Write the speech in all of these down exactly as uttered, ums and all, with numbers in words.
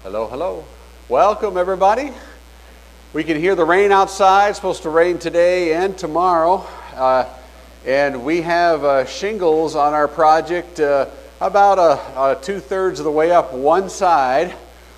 Hello, hello. Welcome, everybody. We can hear the rain outside. It's supposed to rain today and tomorrow. Uh, and we have uh, shingles on our project uh, about a, a two-thirds of the way up one side.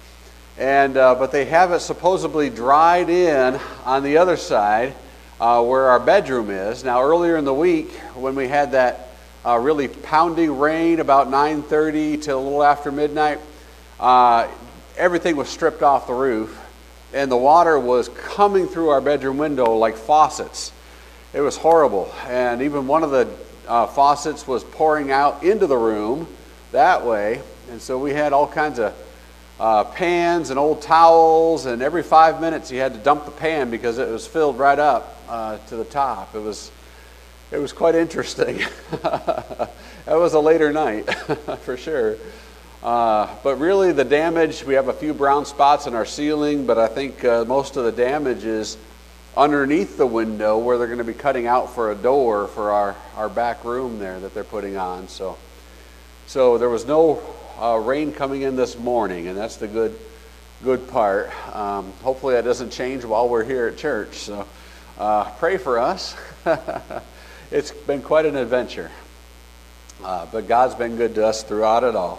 And uh, but they have it supposedly dried in on the other side uh, where our bedroom is. Now, earlier in the week, when we had that uh, really pounding rain about nine thirty till a little after midnight, uh, everything was stripped off the roof, and the water was coming through our bedroom window like faucets. It was horrible, and even one of the uh, faucets was pouring out into the room that way, and so we had all kinds of uh, pans and old towels, and every five minutes you had to dump the pan because it was filled right up uh, to the top. It was, it was quite interesting. That was a later night for sure. Uh, but really the damage, we have a few brown spots in our ceiling, but I think uh, most of the damage is underneath the window where they're going to be cutting out for a door for our, our back room there that they're putting on. So, so there was no uh, rain coming in this morning, and that's the good, good part. Um, hopefully that doesn't change while we're here at church. So uh, pray for us. It's been quite an adventure, uh, but God's been good to us throughout it all.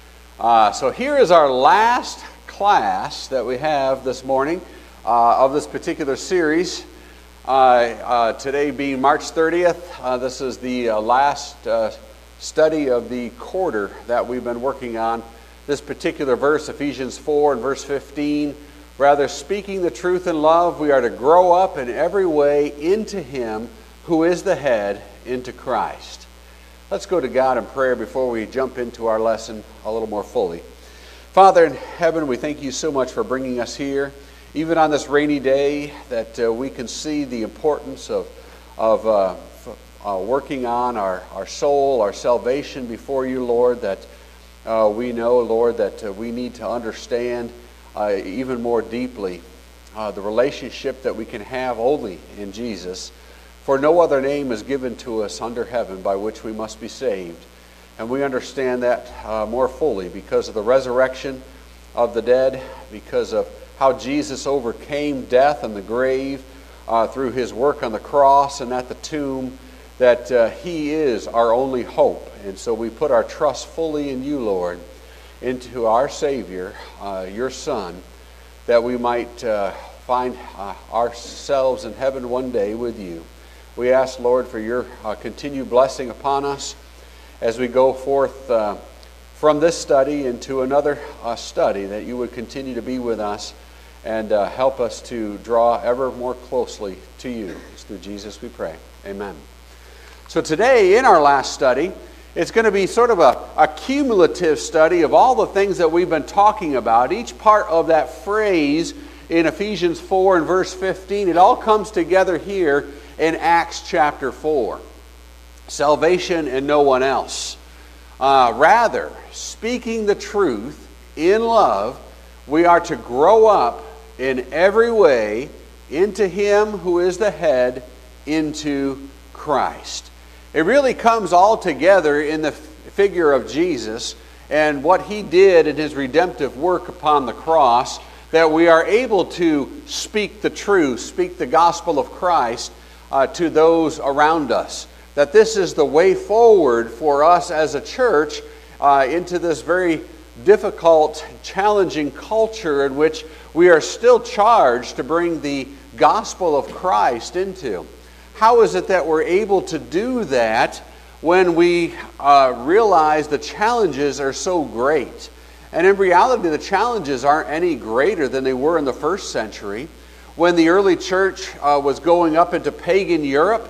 Uh, so here is our last class that we have this morning uh, of this particular series. Uh, uh, today being March thirtieth, uh, this is the uh, last uh, study of the quarter that we've been working on. This particular verse, Ephesians four and verse fifteen, rather speaking the truth in love, we are to grow up in every way into Him who is the head, into Christ. Let's go to God in prayer before we jump into our lesson a little more fully. Father in heaven, we thank you so much for bringing us here, even on this rainy day, that uh, we can see the importance of, of uh, f- uh, working on our, our soul, our salvation before you, Lord, that uh, we know, Lord, that uh, we need to understand uh, even more deeply uh, the relationship that we can have only in Jesus. For no other name is given to us under heaven by which we must be saved. And we understand that uh, more fully because of the resurrection of the dead, because of how Jesus overcame death and the grave uh, through His work on the cross and at the tomb, that uh, He is our only hope. And so we put our trust fully in you, Lord, into our Savior, uh, your Son, that we might uh, find uh, ourselves in heaven one day with you. We ask, Lord, for your uh, continued blessing upon us as we go forth uh, from this study into another uh, study, that you would continue to be with us and uh, help us to draw ever more closely to you. It's through Jesus we pray. Amen. So today, in our last study, it's going to be sort of a, a cumulative study of all the things that we've been talking about. Each part of that phrase in Ephesians four and verse fifteen, it all comes together here in Acts chapter four. Salvation and no one else. Uh, rather, speaking the truth in love, we are to grow up in every way into Him who is the head, into Christ. It really comes all together in the figure of Jesus and what He did in His redemptive work upon the cross, that we are able to speak the truth, speak the gospel of Christ Uh, to those around us. That this is the way forward for us as a church uh, into this very difficult, challenging culture in which we are still charged to bring the gospel of Christ into. How is it that we're able to do that when we uh, realize the challenges are so great? And in reality, the challenges aren't any greater than they were in the first century, when the early church uh, was going up into pagan Europe,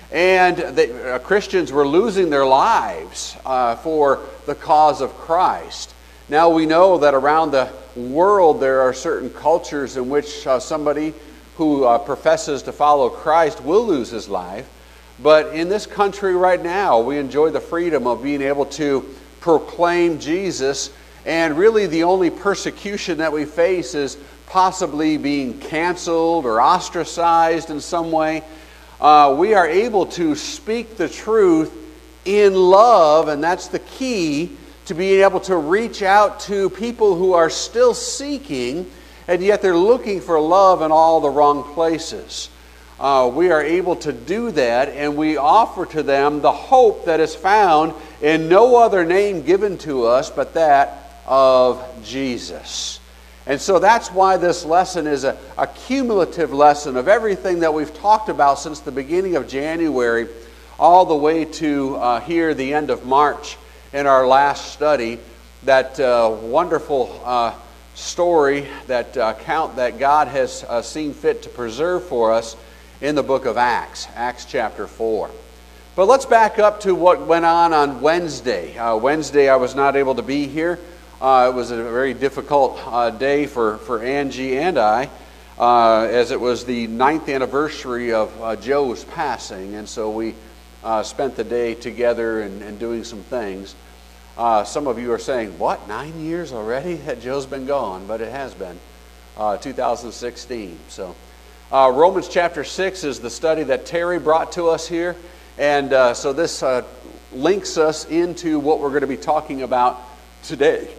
and the, uh, Christians were losing their lives uh, for the cause of Christ. Now we know that around the world there are certain cultures in which uh, somebody who uh, professes to follow Christ will lose his life. But in this country right now, we enjoy the freedom of being able to proclaim Jesus, and really the only persecution that we face is possibly being canceled or ostracized in some way. Uh, we are able to speak the truth in love, and that's the key to be able to reach out to people who are still seeking, and yet they're looking for love in all the wrong places. Uh, we are able to do that, and we offer to them the hope that is found in no other name given to us but that of Jesus. And so that's why this lesson is a, a cumulative lesson of everything that we've talked about since the beginning of January all the way to uh, here, the end of March in our last study, that uh, wonderful uh, story, that account that God has uh, seen fit to preserve for us in the book of Acts, Acts chapter four. But let's back up to what went on on Wednesday. Uh, Wednesday I was not able to be here. Uh, it was a very difficult uh, day for, for Angie and I, uh, as it was the ninth anniversary of uh, Joe's passing, and so we uh, spent the day together and, and doing some things. Uh, some of you are saying, what, nine years already that Joe's been gone? But it has been, uh, two thousand sixteen. So. Uh, Romans chapter six is the study that Terry brought to us here, and uh, so this uh, links us into what we're going to be talking about today.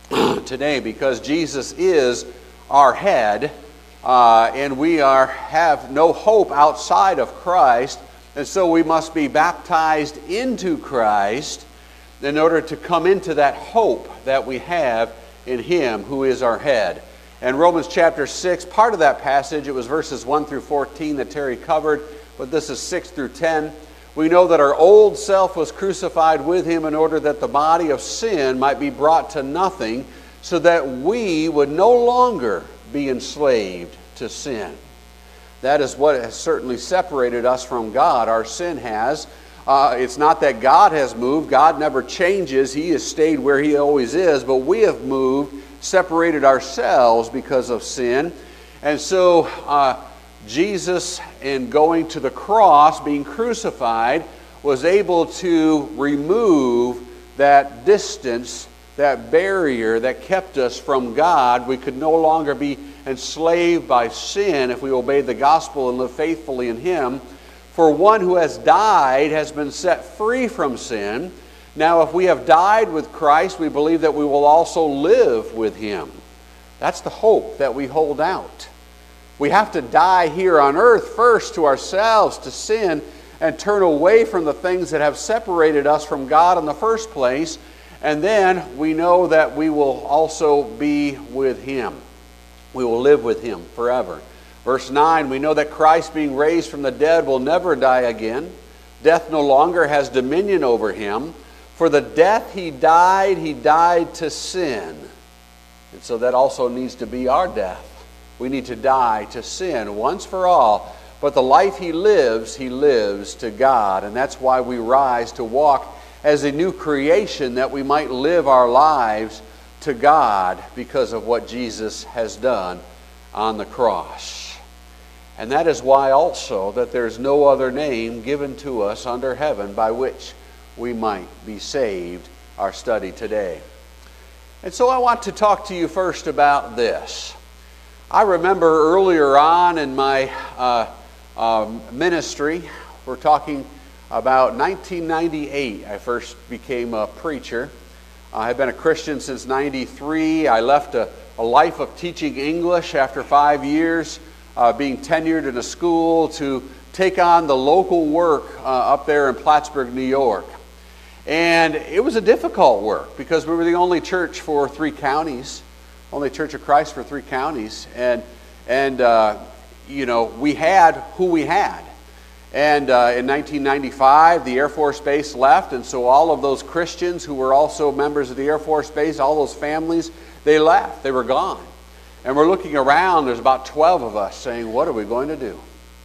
today, because Jesus is our head, uh, and we are have no hope outside of Christ, and so we must be baptized into Christ in order to come into that hope that we have in Him who is our head. And Romans chapter six, part of that passage, it was verses one through fourteen that Terry covered, but this is six through ten. We know that our old self was crucified with Him in order that the body of sin might be brought to nothing, so that we would no longer be enslaved to sin. That is what has certainly separated us from God. Our sin has. Uh, it's not that God has moved. God never changes. He has stayed where He always is, but we have moved, separated ourselves because of sin. And so uh, Jesus, in going to the cross, being crucified, was able to remove that distance, that barrier that kept us from God. We could no longer be enslaved by sin if we obeyed the gospel and live faithfully in Him. For one who has died has been set free from sin. Now, if we have died with Christ, we believe that we will also live with Him. That's the hope that we hold out. We have to die here on earth first to ourselves, to sin, and turn away from the things that have separated us from God in the first place. And then we know that we will also be with Him. We will live with Him forever. Verse nine, we know that Christ, being raised from the dead, will never die again. Death no longer has dominion over Him. For the death He died, He died to sin. And so that also needs to be our death. We need to die to sin once for all. But the life He lives, He lives to God. And that's why we rise to walk as a new creation, that we might live our lives to God because of what Jesus has done on the cross. And that is why also that there's no other name given to us under heaven by which we might be saved, our study today. And so I want to talk to you first about this. I remember earlier on in my uh, uh, ministry, we're talking about nineteen ninety-eight, I first became a preacher. I have been a Christian since ninety-three. I left a, a life of teaching English after five years, uh, being tenured in a school, to take on the local work uh, up there in Plattsburgh, New York. And it was a difficult work because we were the only church for three counties, only Church of Christ for three counties. And, and uh, you know, we had who we had. And uh, in nineteen ninety-five, the Air Force Base left, and so all of those Christians who were also members of the Air Force Base, all those families, they left. They were gone. And we're looking around, there's about twelve of us saying, what are we going to do?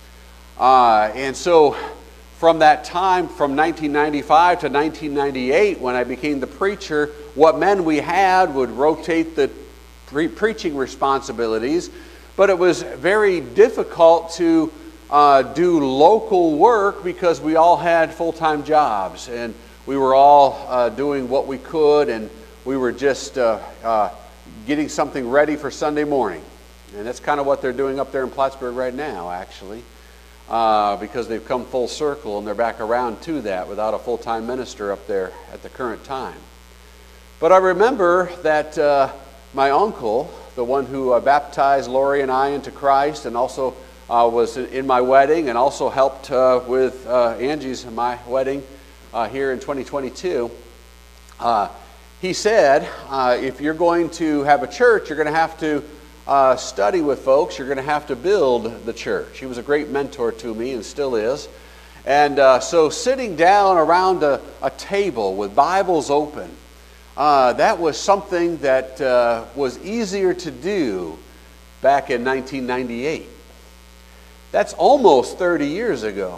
Uh, and so from that time, from nineteen ninety-five to nineteen ninety-eight, when I became the preacher, what men we had would rotate the pre- preaching responsibilities, but it was very difficult to Uh, do local work because we all had full-time jobs, and we were all uh, doing what we could, and we were just uh, uh, getting something ready for Sunday morning. And that's kind of what they're doing up there in Plattsburgh right now, actually, uh, because they've come full circle and they're back around to that without a full-time minister up there at the current time. But I remember that uh, my uncle, the one who uh, baptized Lori and I into Christ, and also uh, was in my wedding, and also helped uh, with uh, Angie's and my wedding uh, here in twenty twenty-two. Uh, he said, uh, if you're going to have a church, you're going to have to uh, study with folks. You're going to have to build the church. He was a great mentor to me and still is. And uh, so sitting down around a, a table with Bibles open, uh, that was something that uh, was easier to do back in nineteen ninety-eight. That's almost thirty years ago,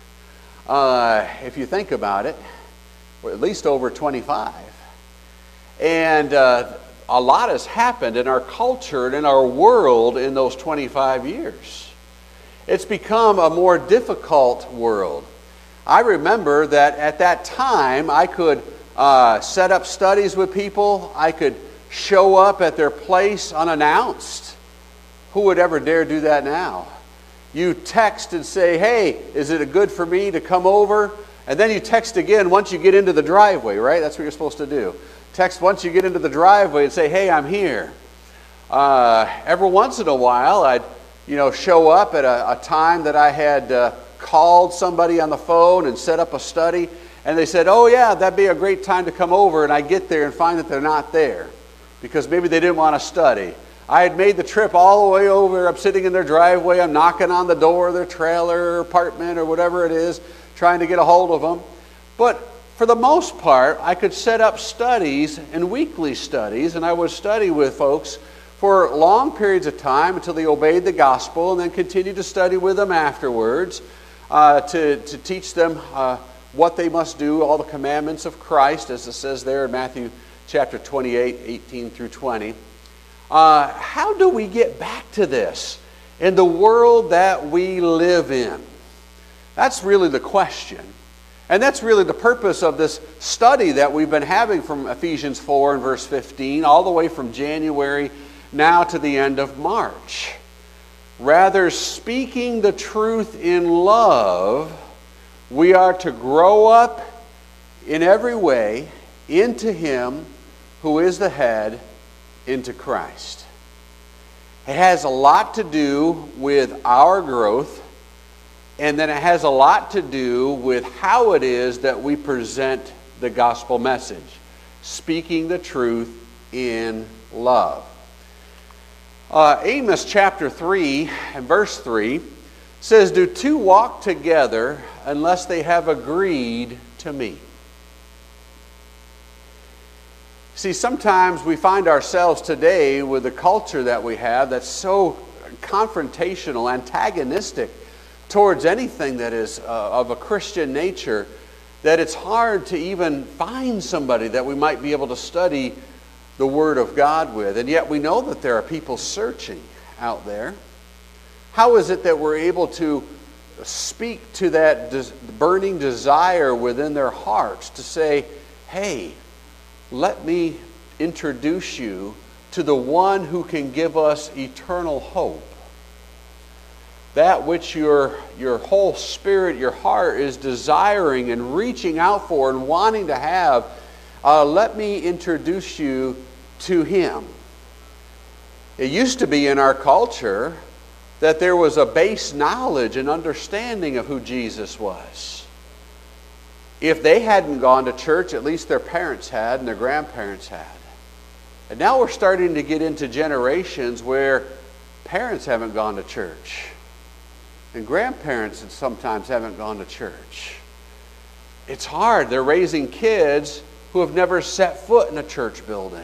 uh, if you think about it, or at least over twenty-five. And uh, a lot has happened in our culture and in our world in those twenty-five years. It's become a more difficult world. I remember that at that time I could uh, set up studies with people. I could show up at their place unannounced. Who would ever dare do that now? You text and say, hey, is it good for me to come over? And then you text again once you get into the driveway, right? That's what you're supposed to do. Text once you get into the driveway and say, hey, I'm here. Uh, every once in a while, I'd you know, show up at a, a time that I had uh, called somebody on the phone and set up a study, and they said, oh yeah, that'd be a great time to come over, and I get there and find that they're not there because maybe they didn't want to study. I had made the trip all the way over. I'm sitting in their driveway. I'm knocking on the door of their trailer or apartment or whatever it is, trying to get a hold of them. But for the most part, I could set up studies and weekly studies, and I would study with folks for long periods of time until they obeyed the gospel, and then continue to study with them afterwards uh, to, to teach them uh, what they must do, all the commandments of Christ, as it says there in Matthew chapter twenty-eight, eighteen through twenty. Uh, how do we get back to this in the world that we live in? That's really the question. And that's really the purpose of this study that we've been having from Ephesians four and verse fifteen, all the way from January now to the end of March. Rather, speaking the truth in love, we are to grow up in every way into Him who is the head, into Christ. It has a lot to do with our growth, and then it has a lot to do with how it is that we present the gospel message, speaking the truth in love. Uh, Amos chapter three and verse three says, do two walk together unless they have agreed to meet? See, sometimes we find ourselves today with the culture that we have that's so confrontational, antagonistic towards anything that is uh, of a Christian nature, that it's hard to even find somebody that we might be able to study the Word of God with. And yet we know that there are people searching out there. How is it that we're able to speak to that des- burning desire within their hearts to say, hey, let me introduce you to the one who can give us eternal hope? That which your, your whole spirit, your heart is desiring and reaching out for and wanting to have, uh, let me introduce you to Him. It used to be in our culture that there was a base knowledge and understanding of who Jesus was. If they hadn't gone to church, at least their parents had and their grandparents had. And now we're starting to get into generations where parents haven't gone to church. And grandparents sometimes haven't gone to church. It's hard. They're raising kids who have never set foot in a church building.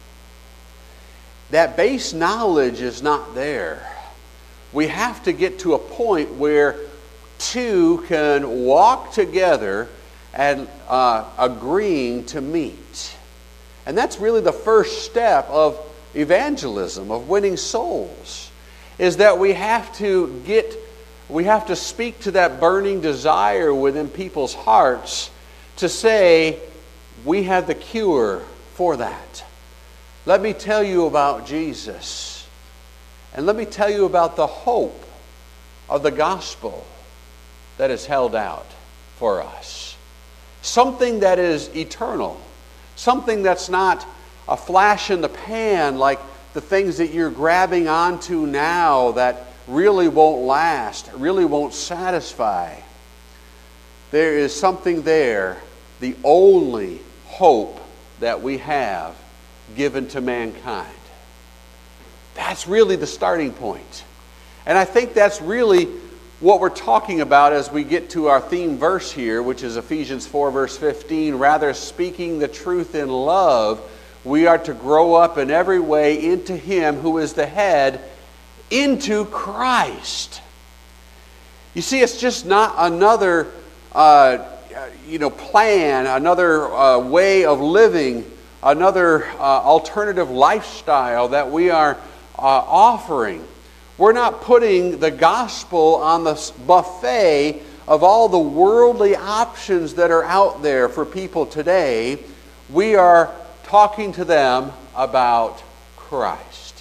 That base knowledge is not there. We have to get to a point where two can walk together and uh, agreeing to meet. And that's really the first step of evangelism, of winning souls, is that we have to get, we have to speak to that burning desire within people's hearts to say, we have the cure for that. Let me tell you about Jesus. And let me tell you about the hope of the gospel that is held out for us. Something that is eternal. Something that's not a flash in the pan like the things that you're grabbing onto now that really won't last, really won't satisfy. There is something there, the only hope that we have given to mankind. That's really the starting point. And I think that's really what we're talking about as we get to our theme verse here, which is Ephesians four, verse fifteen. Rather, speaking the truth in love, we are to grow up in every way into Him who is the head, into Christ. You see, it's just not another uh, you know, plan, another uh, way of living, another uh, alternative lifestyle that we are uh, offering. We're not putting the gospel on the buffet of all the worldly options that are out there for people today. We are talking to them about Christ.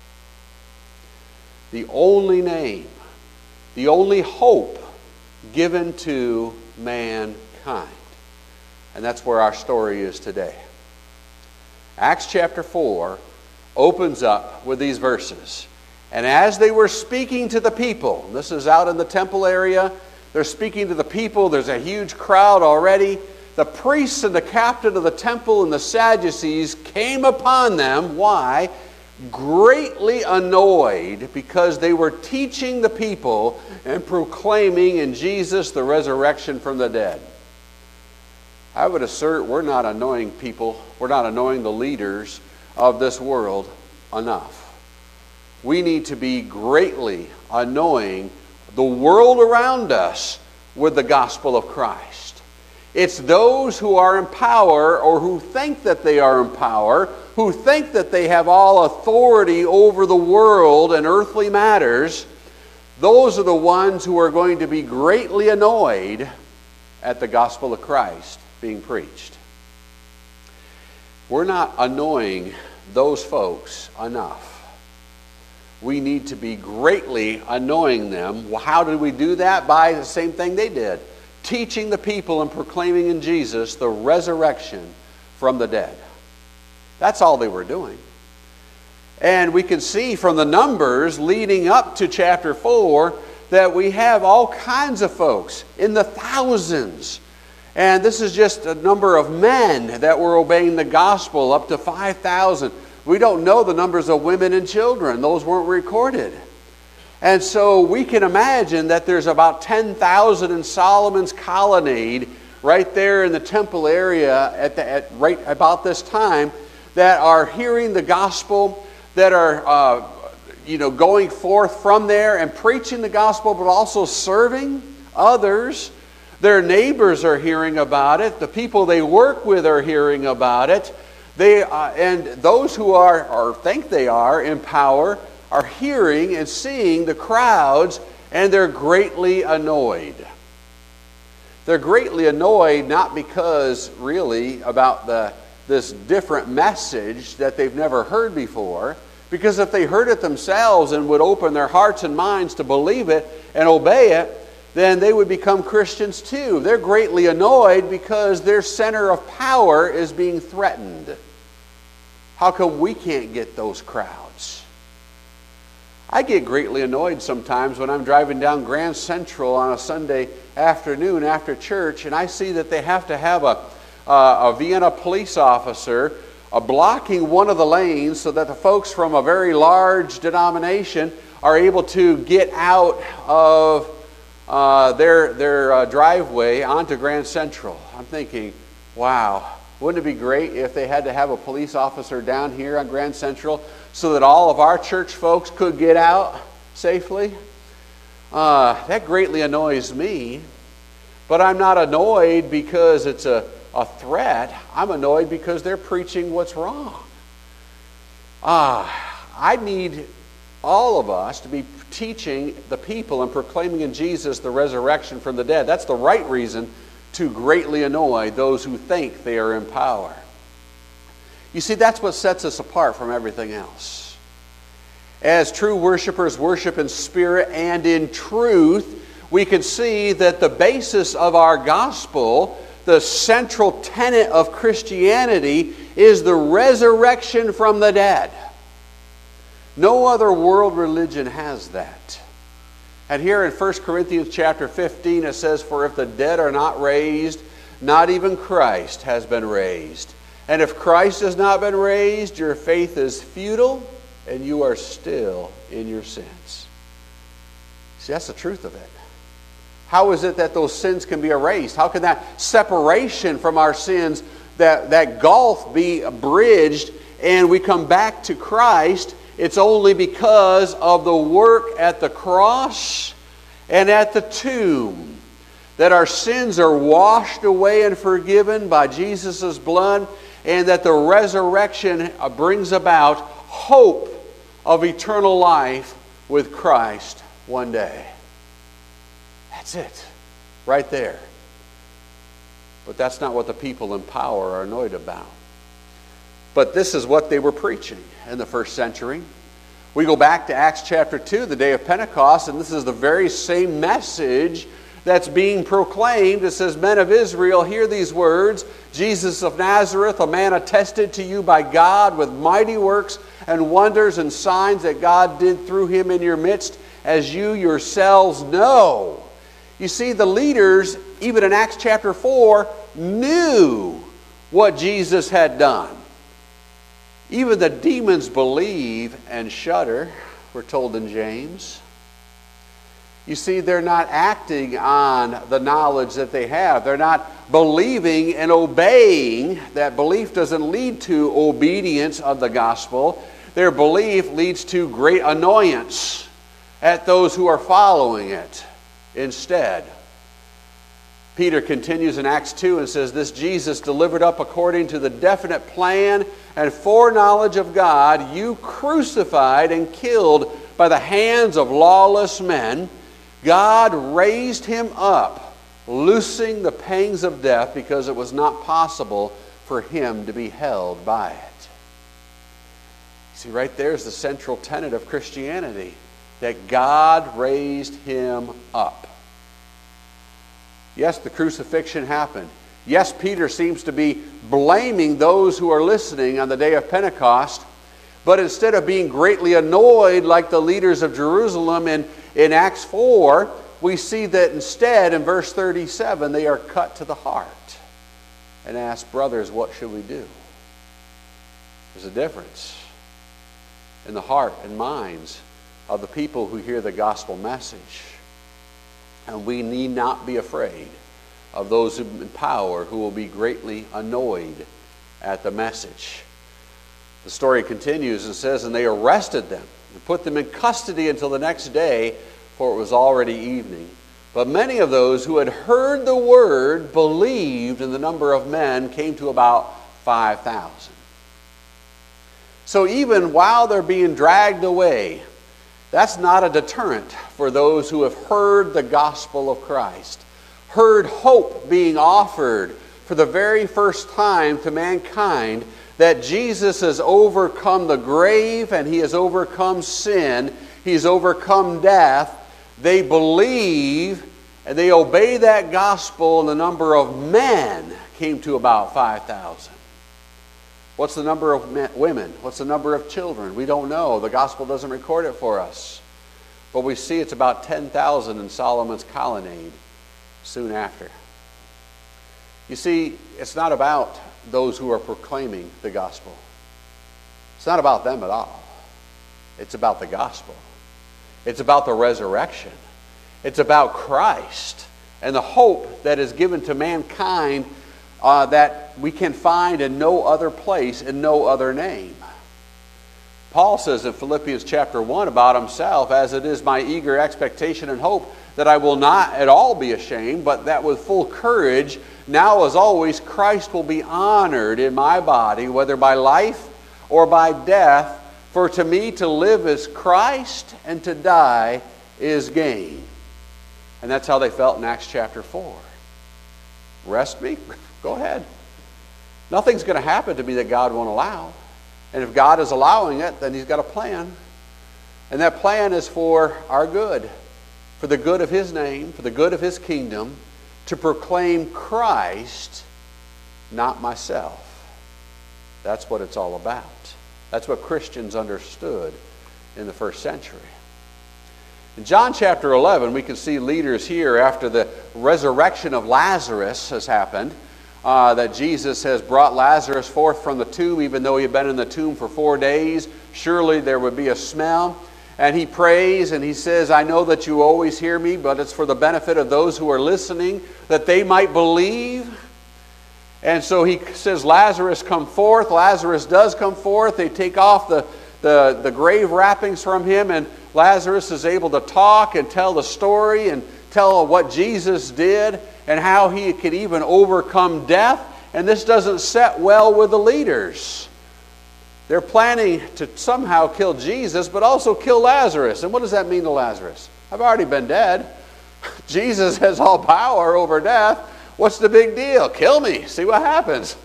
The only name, the only hope given to mankind. And that's where our story is today. Acts chapter four opens up with these verses. And as they were speaking to the people, this is out in the temple area, they're speaking to the people, there's a huge crowd already. The priests and the captain of the temple and the Sadducees came upon them. Why? Greatly annoyed because they were teaching the people and proclaiming in Jesus the resurrection from the dead. I would assert we're not annoying people, we're not annoying the leaders of this world enough. We need to be greatly annoying the world around us with the gospel of Christ. It's those who are in power or who think that they are in power, who think that they have all authority over the world and earthly matters. Those are the ones who are going to be greatly annoyed at the gospel of Christ being preached. We're not annoying those folks enough. We need to be greatly annoying them. Well, how did we do that? By the same thing they did. Teaching the people and proclaiming in Jesus the resurrection from the dead. That's all they were doing. And we can see from the numbers leading up to chapter four that we have all kinds of folks in the thousands. And this is just a number of men that were obeying the gospel, up to five thousand. We don't know the numbers of women and children. Those weren't recorded. And so we can imagine that there's about ten thousand in Solomon's colonnade right there in the temple area at, the, at right about this time that are hearing the gospel, that are uh, you know, going forth from there and preaching the gospel, but also serving others. Their neighbors are hearing about it. The people they work with are hearing about it. They uh, and those who are or think they are in power are hearing and seeing the crowds, and they're greatly annoyed. They're greatly annoyed not because really about the this different message that they've never heard before, because if they heard it themselves and would open their hearts and minds to believe it and obey it, then they would become Christians too. They're greatly annoyed because their center of power is being threatened. How come we can't get those crowds? I get greatly annoyed sometimes when I'm driving down Grand Central on a Sunday afternoon after church, and I see that they have to have a, uh, a Vienna police officer uh, blocking one of the lanes so that the folks from a very large denomination are able to get out of Uh, their their uh, driveway onto Grand Central. I'm thinking, wow, wouldn't it be great if they had to have a police officer down here on Grand Central so that all of our church folks could get out safely? Uh, that greatly annoys me, but I'm not annoyed because it's a, a threat. I'm annoyed because they're preaching what's wrong. Ah, I need all of us to be teaching the people and proclaiming in Jesus the resurrection from the dead. That's the right reason to greatly annoy those who think they are in power. You see, that's what sets us apart from everything else. As true worshipers worship in spirit and in truth, we can see that the basis of our gospel, the central tenet of Christianity is the resurrection from the dead. No other world religion has that. And here in First Corinthians chapter fifteen it says, "For if the dead are not raised, not even Christ has been raised. And if Christ has not been raised, your faith is futile, and you are still in your sins." See, that's the truth of it. How is it that those sins can be erased? How can that separation from our sins, that, that gulf be bridged and we come back to Christ? It's only because of the work at the cross and at the tomb that our sins are washed away and forgiven by Jesus' blood, and that the resurrection brings about hope of eternal life with Christ one day. That's it, right there. But that's not what the people in power are annoyed about. But this is what they were preaching in the first century. We go back to Acts chapter two, the day of Pentecost, and this is the very same message that's being proclaimed. It says, "Men of Israel, hear these words. Jesus of Nazareth, a man attested to you by God with mighty works and wonders and signs that God did through him in your midst, as you yourselves know." You see, the leaders, even in Acts chapter four, knew what Jesus had done. Even the demons believe and shudder, we're told in James. You see, they're not acting on the knowledge that they have. They're not believing and obeying. That belief doesn't lead to obedience of the gospel. Their belief leads to great annoyance at those who are following it instead. Peter continues in Acts two and says, "This Jesus delivered up according to the definite plan and foreknowledge of God, you crucified and killed by the hands of lawless men. God raised him up, loosing the pangs of death, because it was not possible for him to be held by it." See, right there is the central tenet of Christianity, that God raised him up. Yes, the crucifixion happened. Yes, Peter seems to be blaming those who are listening on the day of Pentecost, but instead of being greatly annoyed like the leaders of Jerusalem in, in Acts four, we see that instead in verse thirty-seven they are cut to the heart and ask, "Brothers, what should we do?" There's a difference in the heart and minds of the people who hear the gospel message. And we need not be afraid of those in power who will be greatly annoyed at the message. The story continues and says, "And they arrested them and put them in custody until the next day, for it was already evening. But many of those who had heard the word believed, and the number of men came to about five thousand. So even while they're being dragged away, that's not a deterrent for those who have heard the gospel of Christ, heard hope being offered for the very first time to mankind, that Jesus has overcome the grave and he has overcome sin, he's overcome death. They believe and they obey that gospel, and the number of men came to about five thousand. What's the number of men, women? What's the number of children? We don't know. The gospel doesn't record it for us. But we see it's about ten thousand in Solomon's colonnade soon after. You see, it's not about those who are proclaiming the gospel. It's not about them at all. It's about the gospel. It's about the resurrection. It's about Christ and the hope that is given to mankind uh, that we can find in no other place, in no other name. Paul says in Philippians chapter one about himself, "As it is my eager expectation and hope that I will not at all be ashamed, but that with full courage, now as always, Christ will be honored in my body, whether by life or by death. For to me to live is Christ, and to die is gain." And that's how they felt in Acts chapter four. Rest me? Go ahead. Nothing's going to happen to me that God won't allow. And if God is allowing it, then he's got a plan. And that plan is for our good, for the good of his name, for the good of his kingdom, to proclaim Christ, not myself. That's what it's all about. That's what Christians understood in the first century. In John chapter eleven, we can see leaders here after the resurrection of Lazarus has happened, uh, that Jesus has brought Lazarus forth from the tomb, even though he had been in the tomb for four days. Surely there would be a smell. And he prays and he says, I know that you always hear me, but it's for the benefit of those who are listening, that they might believe. And so he says, Lazarus, come forth. Lazarus does come forth. They take off the, the, the grave wrappings from him, and Lazarus is able to talk and tell the story and tell what Jesus did and how he could even overcome death. And this doesn't set well with the leaders. They're planning to somehow kill Jesus, but also kill Lazarus. And what does that mean to Lazarus? I've already been dead. Jesus has all power over death. What's the big deal? Kill me. See what happens.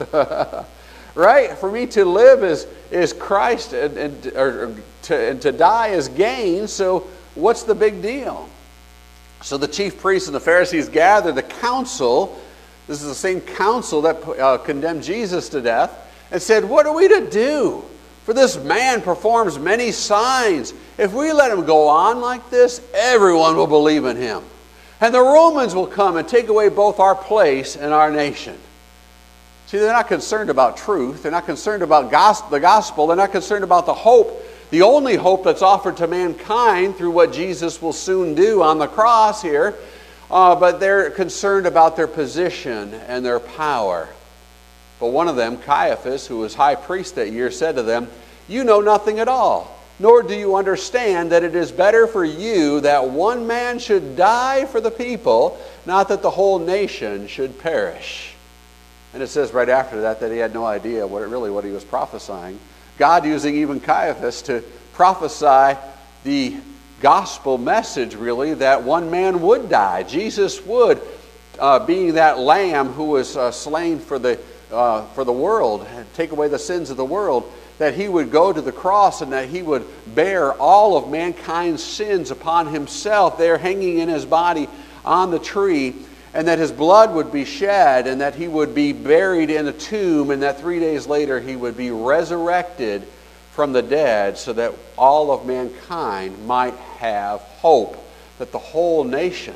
Right? For me to live is, is Christ, and, and, or, to, and to die is gain. So what's the big deal? So the chief priests and the Pharisees gathered the council. This is the same council that uh, condemned Jesus to death, and said, what are we to do? For this man performs many signs. If we let him go on like this, everyone will believe in him. And the Romans will come and take away both our place and our nation. See, they're not concerned about truth. They're not concerned about gos- the gospel. They're not concerned about the hope, the only hope that's offered to mankind through what Jesus will soon do on the cross here. Uh, but they're concerned about their position and their power. But one of them, Caiaphas, who was high priest that year, said to them, you know nothing at all, nor do you understand that it is better for you that one man should die for the people, not that the whole nation should perish. And it says right after that that he had no idea what it, really what he was prophesying. God using even Caiaphas to prophesy the gospel message, really, that one man would die. Jesus would, uh, being that lamb who was uh, slain for the Uh, for the world, and take away the sins of the world, that he would go to the cross and that he would bear all of mankind's sins upon himself there hanging in his body on the tree, and that his blood would be shed, and that he would be buried in a tomb, and that three days later he would be resurrected from the dead, so that all of mankind might have hope, that the whole nation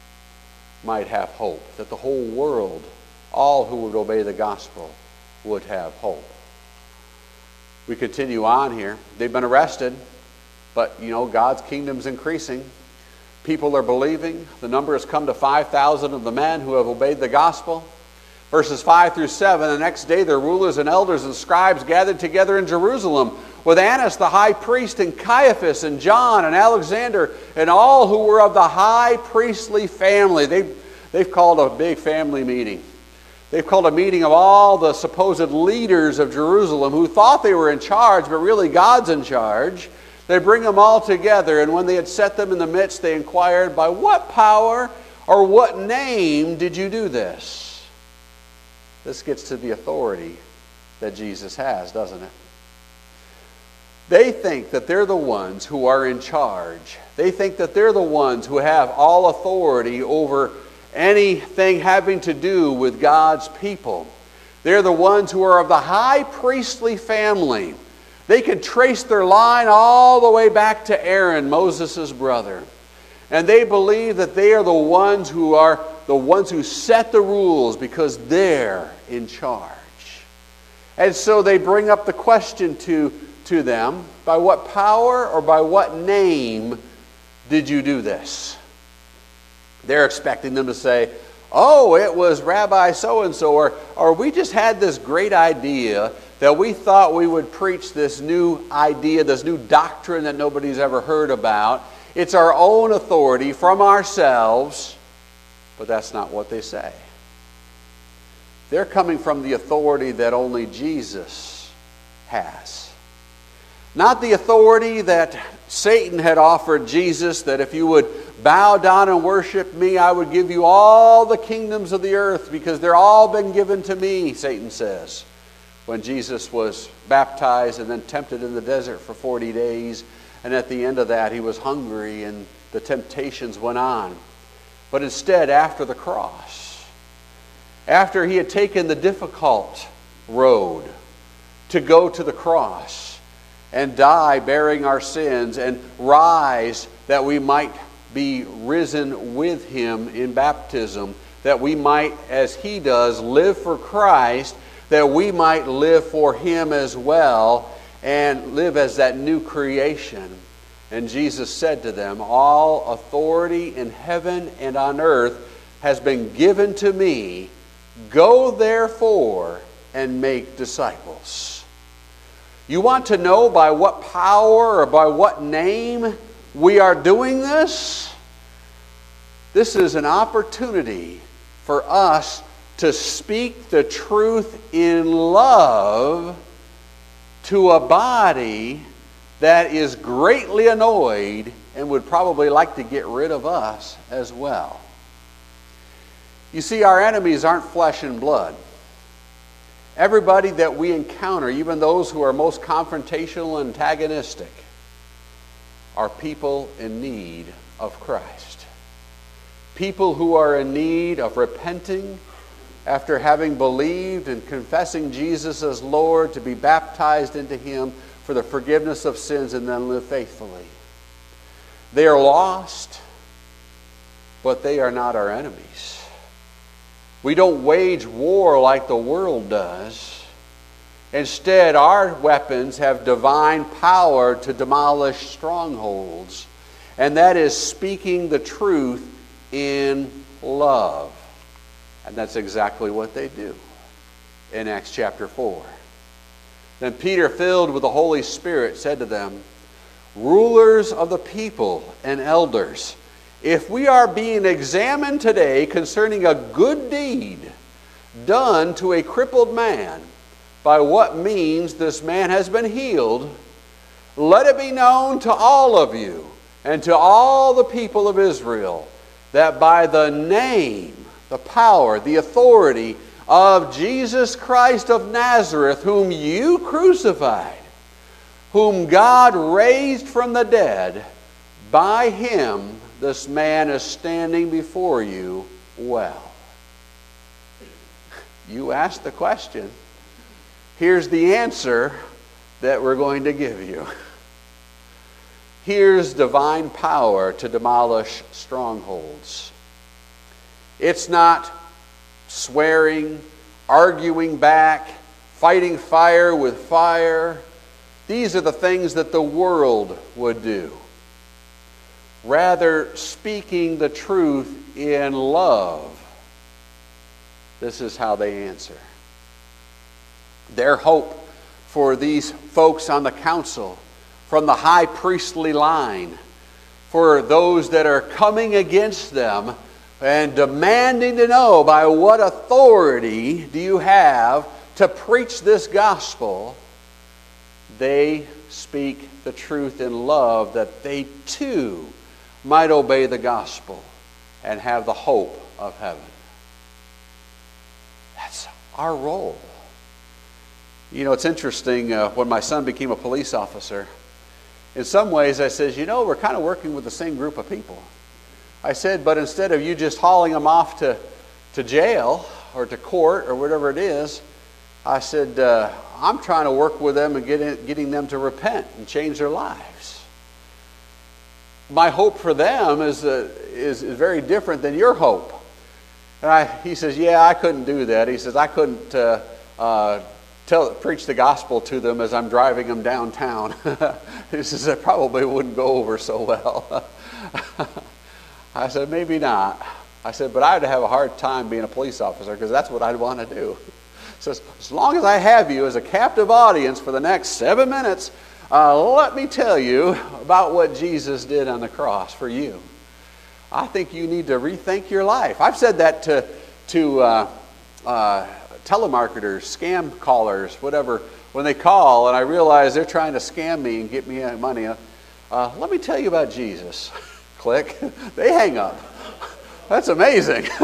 might have hope, that the whole world, all who would obey the gospel, would have hope. We continue on here. They've been arrested, but you know, God's kingdom's increasing. People are believing. The number has come to five thousand of the men who have obeyed the gospel. Verses five through seven, the next day their rulers and elders and scribes gathered together in Jerusalem with Annas the high priest and Caiaphas and John and Alexander and all who were of the high priestly family. They've, they've called a big family meeting. They've called a meeting of all the supposed leaders of Jerusalem who thought they were in charge, but really God's in charge. They bring them all together, and when they had set them in the midst, they inquired, by what power or what name did you do this? This gets to the authority that Jesus has, doesn't it? They think that they're the ones who are in charge. They think that they're the ones who have all authority over anything having to do with God's people. They're the ones who are of the high priestly family. They can trace their line all the way back to Aaron, Moses' brother. And they believe that they are the ones who are the ones who set the rules because they're in charge. And so they bring up the question to, to them, by what power or by what name did you do this? They're expecting them to say, oh, it was Rabbi so-and-so, or, or we just had this great idea that we thought we would preach this new idea, this new doctrine that nobody's ever heard about. It's our own authority from ourselves, but that's not what they say. They're coming from the authority that only Jesus has. Not the authority that Satan had offered Jesus, that if you would bow down and worship me, I would give you all the kingdoms of the earth because they're all been given to me, Satan says. When Jesus was baptized and then tempted in the desert for forty days, and at the end of that he was hungry and the temptations went on. But instead, after the cross, after he had taken the difficult road to go to the cross and die bearing our sins and rise that we might be risen with him in baptism, that we might, as he does, live for Christ, that we might live for him as well and live as that new creation. And Jesus said to them, all authority in heaven and on earth has been given to me. Go therefore and make disciples. You want to know by what power or by what name we are doing this? This is an opportunity for us to speak the truth in love to a body that is greatly annoyed and would probably like to get rid of us as well. You see, our enemies aren't flesh and blood. Everybody that we encounter, even those who are most confrontational and antagonistic, are people in need of Christ. People who are in need of repenting after having believed and confessing Jesus as Lord, to be baptized into him for the forgiveness of sins and then live faithfully. They are lost, but they are not our enemies. We don't wage war like the world does. Instead, our weapons have divine power to demolish strongholds, and that is speaking the truth in love. And that's exactly what they do in Acts chapter four. Then Peter, filled with the Holy Spirit, said to them, rulers of the people and elders, if we are being examined today concerning a good deed done to a crippled man, by what means this man has been healed, let it be known to all of you and to all the people of Israel that by the name, the power, the authority of Jesus Christ of Nazareth, whom you crucified, whom God raised from the dead, by him this man is standing before you well. You asked the question. Here's the answer that we're going to give you. Here's divine power to demolish strongholds. It's not swearing, arguing back, fighting fire with fire. These are the things that the world would do. Rather, speaking the truth in love. This is how they answer. Their hope for these folks on the council, from the high priestly line, for those that are coming against them and demanding to know, by what authority do you have to preach this gospel? They speak the truth in love, that they too might obey the gospel and have the hope of heaven. That's our role. You know, it's interesting, uh, when my son became a police officer, in some ways I says, you know, we're kind of working with the same group of people. I said, but instead of you just hauling them off to, to jail or to court or whatever it is, I said, uh, I'm trying to work with them and getting, getting them to repent and change their lives. My hope for them is, uh, is, is very different than your hope. And I, he says, yeah, I couldn't do that. He says, I couldn't uh, uh, tell, preach the gospel to them as I'm driving them downtown. He says, that probably wouldn't go over so well. I said, maybe not. I said, but I'd have a hard time being a police officer, because that's what I'd want to do. He says, as long as I have you as a captive audience for the next seven minutes, uh, let me tell you about what Jesus did on the cross for you. I think you need to rethink your life. I've said that to, to uh, uh, telemarketers, scam callers, whatever, when they call and I realize they're trying to scam me and get me money. Uh, let me tell you about Jesus. Click. They hang up. That's amazing. They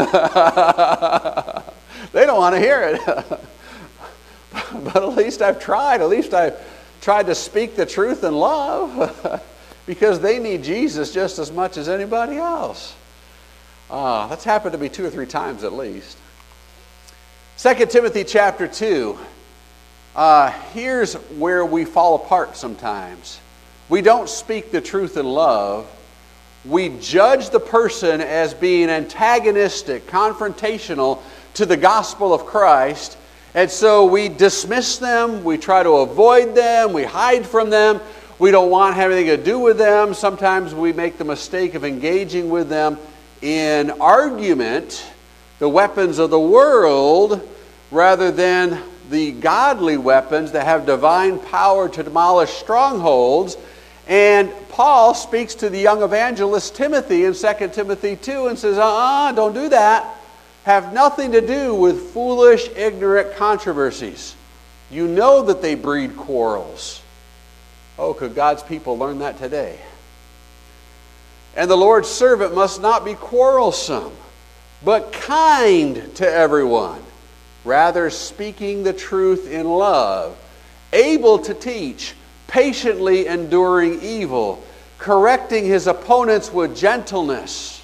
don't want to hear it. But at least I've tried. At least I've tried to speak the truth in love, because they need Jesus just as much as anybody else. Uh, that's happened to me two or three times at least. Second Timothy chapter two. Uh, here's where we fall apart sometimes. We don't speak the truth in love. We judge the person as being antagonistic, confrontational to the gospel of Christ. And so we dismiss them, we try to avoid them, we hide from them. We don't want to have anything to do with them. Sometimes we make the mistake of engaging with them in argument, the weapons of the world, rather than the godly weapons that have divine power to demolish strongholds. And Paul speaks to the young evangelist Timothy in Second Timothy two and says, uh-uh, don't do that. Have nothing to do with foolish, ignorant controversies. You know that they breed quarrels. Oh, could God's people learn that today? And the Lord's servant must not be quarrelsome, but kind to everyone, rather speaking the truth in love, able to teach, patiently enduring evil, correcting his opponents with gentleness.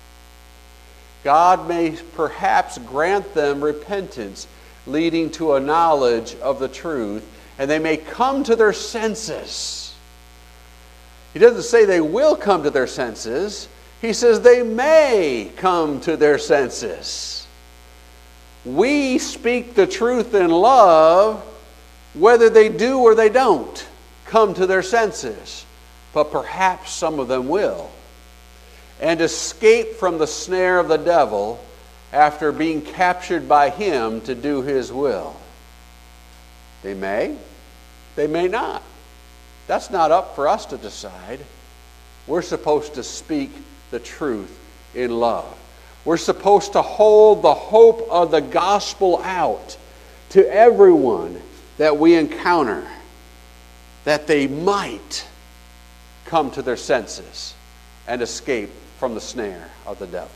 God may perhaps grant them repentance, leading to a knowledge of the truth, and they may come to their senses. He doesn't say they will come to their senses. He says they may come to their senses. We speak the truth in love, whether they do or they don't come to their senses. But perhaps some of them will, and escape from the snare of the devil after being captured by him to do his will. They may, they may not. That's not up for us to decide. We're supposed to speak the truth in love. We're supposed to hold the hope of the gospel out to everyone that we encounter, that they might come to their senses and escape from the snare of the devil.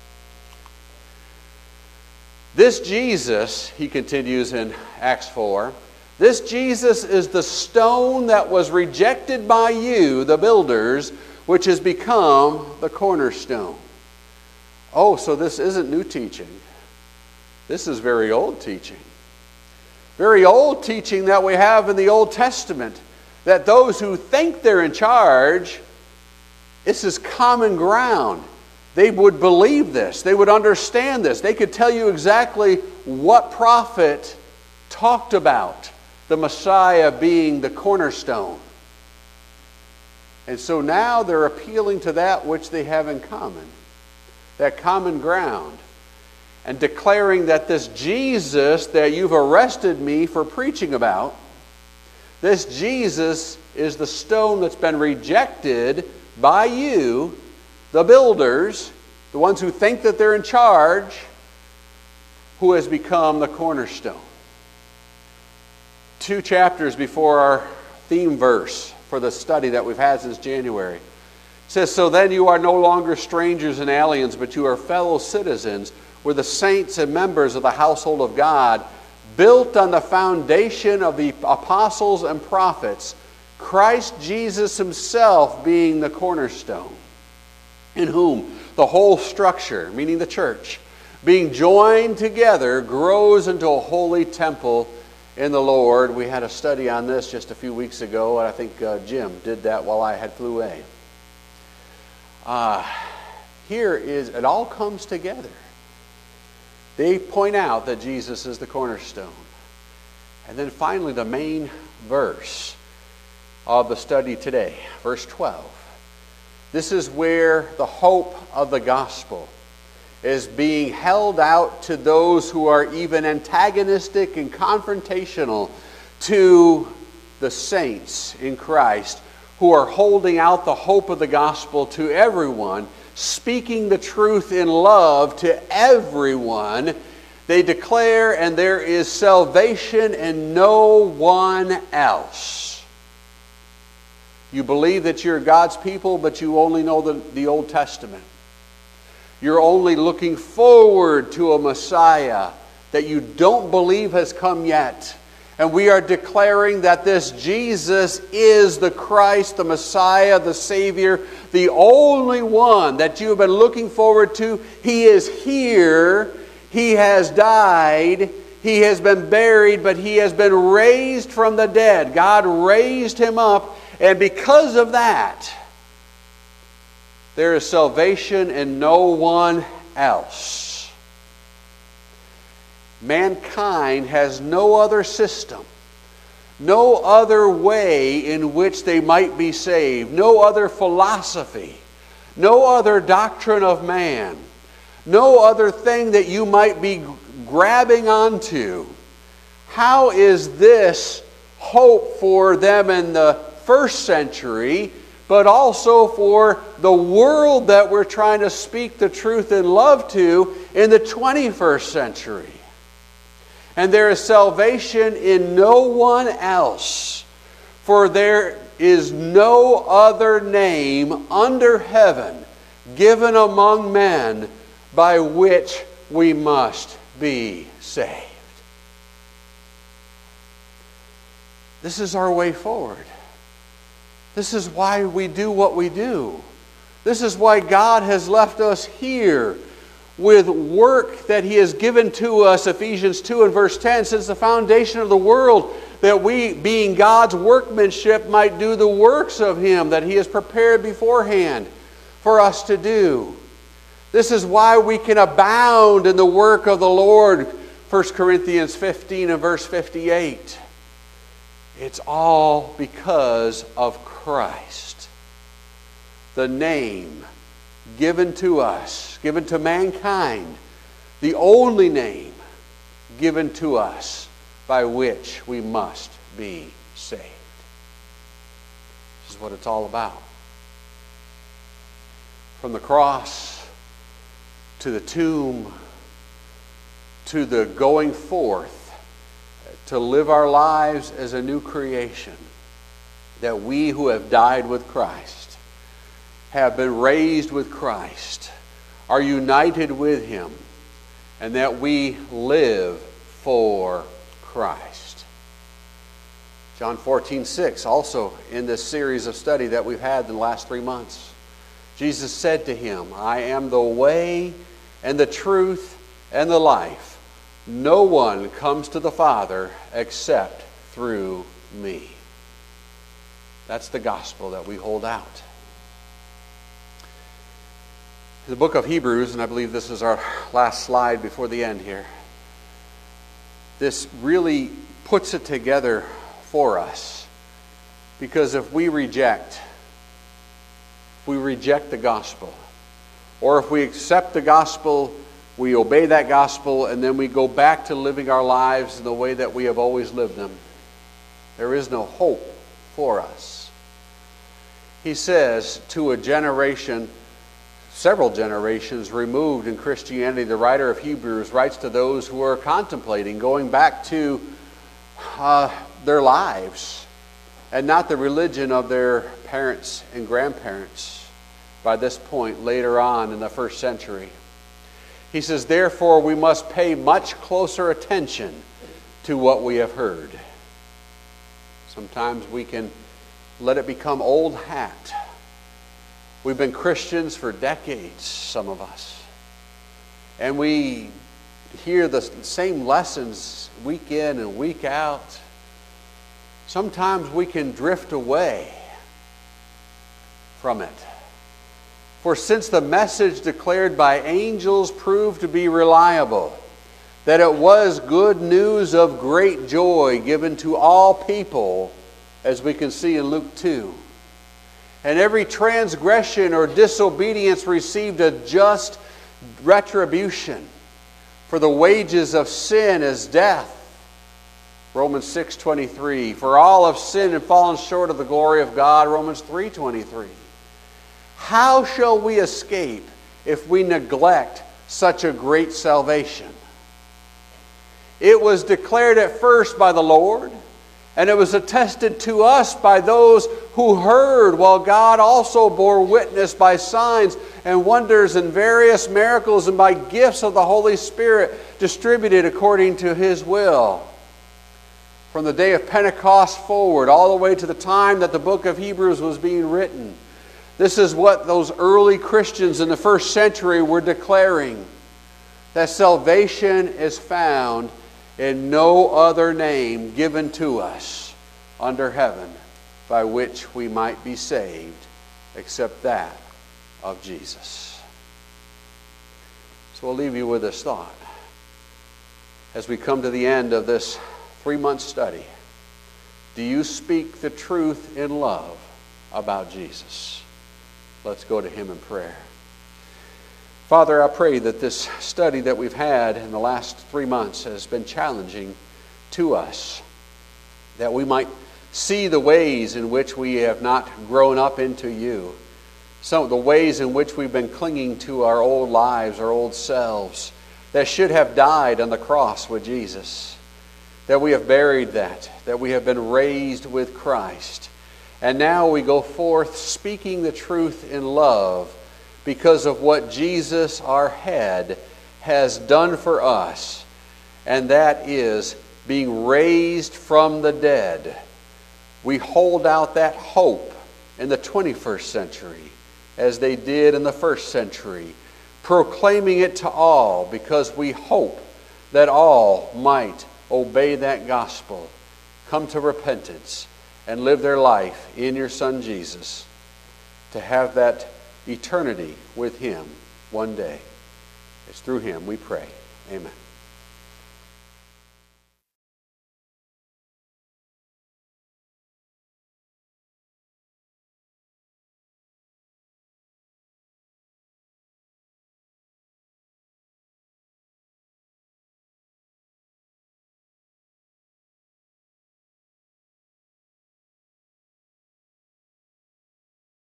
This Jesus, he continues in Acts four, this Jesus is the stone that was rejected by you, the builders, which has become the cornerstone. Oh, so this isn't new teaching. This is very old teaching. Very old teaching that we have in the Old Testament, that those who think they're in charge, this is common ground. They would believe this. They would understand this. They could tell you exactly what prophet talked about the Messiah being the cornerstone. And so now they're appealing to that which they have in common, that common ground, and declaring that this Jesus that you've arrested me for preaching about, this Jesus is the stone that's been rejected by you, the builders, the ones who think that they're in charge, who has become the cornerstone. Two chapters before our theme verse for the study that we've had since January. It says, so then you are no longer strangers and aliens, but you are fellow citizens with the saints and members of the household of God, built on the foundation of the apostles and prophets, Christ Jesus himself being the cornerstone, in whom the whole structure, meaning the church, being joined together, grows into a holy temple in the Lord. We had a study on this just a few weeks ago, and I think uh, Jim did that while I had flu A. Uh, here is, it all comes together. They point out that Jesus is the cornerstone. And then finally, the main verse of the study today, verse twelve. This is where the hope of the gospel is being held out to those who are even antagonistic and confrontational to the saints in Christ, who are holding out the hope of the gospel to everyone, speaking the truth in love to everyone. They declare, and there is salvation in no one else. You believe that you're God's people, but you only know the, the Old Testament. You're only looking forward to a Messiah that you don't believe has come yet. And we are declaring that this Jesus is the Christ, the Messiah, the Savior, the only one that you have been looking forward to. He is here. He has died. He has been buried, but he has been raised from the dead. God raised him up, and because of that, there is salvation in no one else. Mankind has no other system, no other way in which they might be saved, no other philosophy, no other doctrine of man, no other thing that you might be grabbing onto. How is this hope for them in the first century, but also for the world that we're trying to speak the truth in love to in the twenty-first century? And there is salvation in no one else, for there is no other name under heaven given among men by which we must be saved. This is our way forward. This is why we do what we do. This is why God has left us here with work that he has given to us. Ephesians two and verse ten, since the foundation of the world, that we, being God's workmanship, might do the works of him that he has prepared beforehand for us to do. This is why we can abound in the work of the Lord. First Corinthians fifteen and verse fifty-eight. It's all because of Christ. The name given to us, given to mankind, the only name given to us by which we must be saved. This is what it's all about. From the cross to the tomb to the going forth to live our lives as a new creation, that we who have died with Christ, have been raised with Christ, are united with him, and that we live for Christ. John fourteen six, also in this series of study that we've had in the last three months. Jesus said to him, I am the way and the truth and the life. No one comes to the Father except through me. That's the gospel that we hold out. The book of Hebrews, and I believe this is our last slide before the end here, this really puts it together for us. Because if we reject, if we reject the gospel, or if we accept the gospel, we obey that gospel, and then we go back to living our lives in the way that we have always lived them, there is no hope for us. He says to a generation, several generations removed in Christianity, the writer of Hebrews writes to those who are contemplating going back to uh, their lives and not the religion of their parents and grandparents by this point later on in the first century. He says, therefore, we must pay much closer attention to what we have heard. Sometimes we can let it become old hat. We've been Christians for decades, some of us. And we hear the same lessons week in and week out. Sometimes we can drift away from it. For since the message declared by angels proved to be reliable, that it was good news of great joy given to all people, as we can see in Luke two. And every transgression or disobedience received a just retribution. For the wages of sin is death. Romans six twenty-three. For all have sinned and fallen short of the glory of God. Romans three twenty-three. How shall we escape if we neglect such a great salvation? It was declared at first by the Lord, and it was attested to us by those who heard, while God also bore witness by signs and wonders and various miracles and by gifts of the Holy Spirit distributed according to his will. From the day of Pentecost forward, all the way to the time that the book of Hebrews was being written, this is what those early Christians in the first century were declaring, that salvation is found and no other name given to us under heaven by which we might be saved except that of Jesus. So we'll leave you with this thought. As we come to the end of this three-month study, do you speak the truth in love about Jesus? Let's go to Him in prayer. Father, I pray that this study that we've had in the last three months has been challenging to us, that we might see the ways in which we have not grown up into you, some of the ways in which we've been clinging to our old lives, our old selves, that should have died on the cross with Jesus, that we have buried that, that we have been raised with Christ. And now we go forth speaking the truth in love because of what Jesus, our head, has done for us, and that is being raised from the dead. We hold out that hope in the twenty-first century as they did in the first century, proclaiming it to all because we hope that all might obey that gospel, come to repentance, and live their life in your Son Jesus, to have that eternity with Him one day. It's through Him we pray. Amen.